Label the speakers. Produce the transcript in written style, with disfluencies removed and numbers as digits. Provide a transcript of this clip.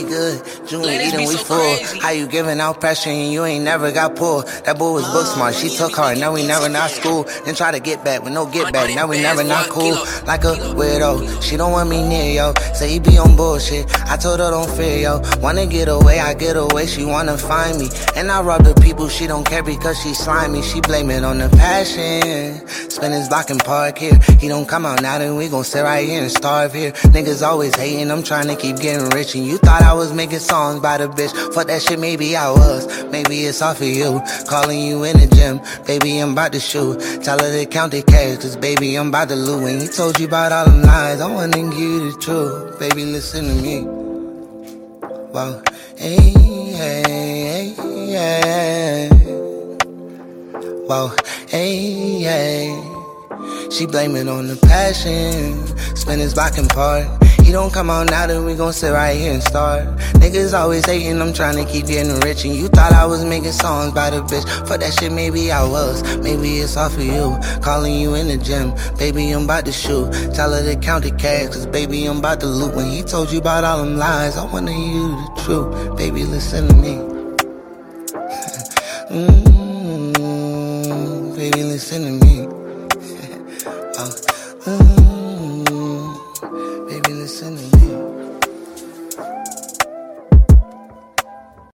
Speaker 1: we good. June eating, we full. How you giving out pressure and you ain't never got pulled? That boy was book smart, she took hard, now we never not school. Then try to get back with no get back, now we never not cool. Like a weirdo, she don't want me near, yo. Say he be on bullshit, I told her don't fear, yo. Wanna get away, I get away, she wanna find me. And I rub the people, she don't care because she slimy. She blame it on the passion. Spin his block and park here. He don't come out now, then we gon' sit right here and starve here. Niggas always hating, I'm trying to keep getting rich. And you thought I was making songs by the bitch. Fuck that shit, maybe I was. Maybe it's off of you. Calling you in the gym, baby, I'm about to shoot. Tell her to count the cash, cause baby, I'm about to loot. When he told you about all them lies, I wanna give you the truth. Baby, listen to me. Wow, hey, hey, hey, hey. Wow, hey, hey. She blame it on the passion. Spin his block and part. He don't come out now, then we gon' sit right here and start. Niggas always hating, I'm trying to keep getting rich. And you thought I was making songs by the bitch. For that shit, maybe I was. Maybe it's off of you. Calling you in the gym, baby, I'm about to shoot. Tell her to count the cash, cause baby, I'm about to loot. When he told you about all them lies, I wanna hear you the truth. Baby, listen to me. Baby, listen to me.